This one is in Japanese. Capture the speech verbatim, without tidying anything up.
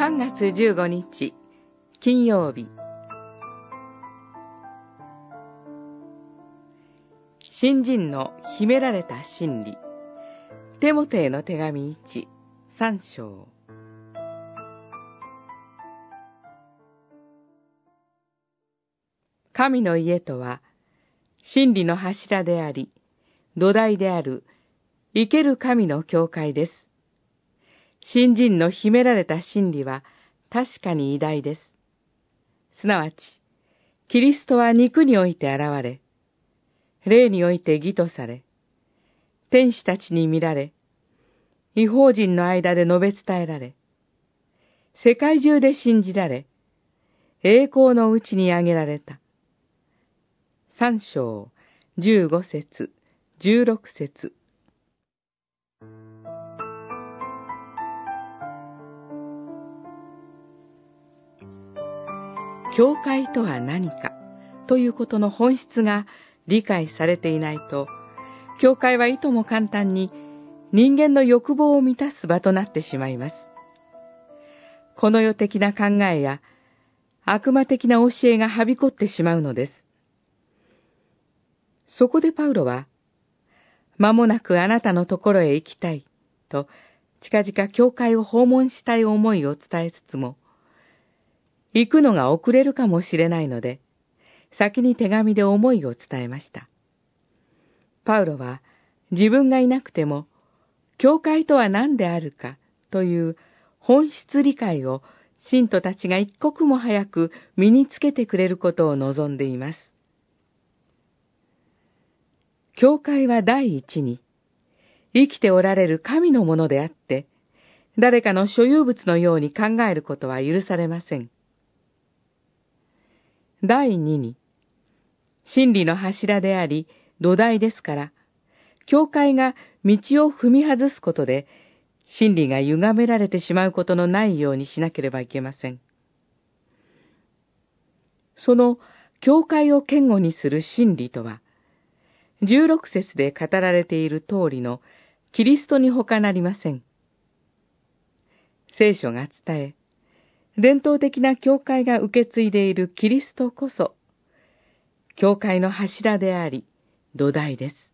さんがつじゅうごにち金曜日、信心の秘められた真理。テモテへの手紙いち、さん章。神の家とは真理の柱であり、土台である生ける神の教会です。信心の秘められた真理は確かに偉大です。すなわち、キリストは肉において現れ、霊において義とされ、天使たちに見られ、異邦人の間で述べ伝えられ、世界中で信じられ、栄光のうちに挙げられた。三章、十五節、十六節。教会とは何かということの本質が理解されていないと、教会はいとも簡単に人間の欲望を満たす場となってしまいます。この世的な考えや悪魔的な教えがはびこってしまうのです。そこでパウロは、間もなくあなたのところへ行きたいと近々教会を訪問したい思いを伝えつつも、行くのが遅れるかもしれないので、先に手紙で思いを伝えました。パウロは自分がいなくても、教会とは何であるかという本質理解を信徒たちが一刻も早く身につけてくれることを望んでいます。教会は第一に、生きておられる神のものであって、誰かの所有物のように考えることは許されません。第二に、真理の柱であり、土台ですから、教会が道を踏み外すことで、真理が歪められてしまうことのないようにしなければいけません。その教会を堅固にする真理とは、十六節で語られている通りのキリストに他なりません。聖書が伝え、伝統的な教会が受け継いでいるキリストこそ、教会の柱であり、土台です。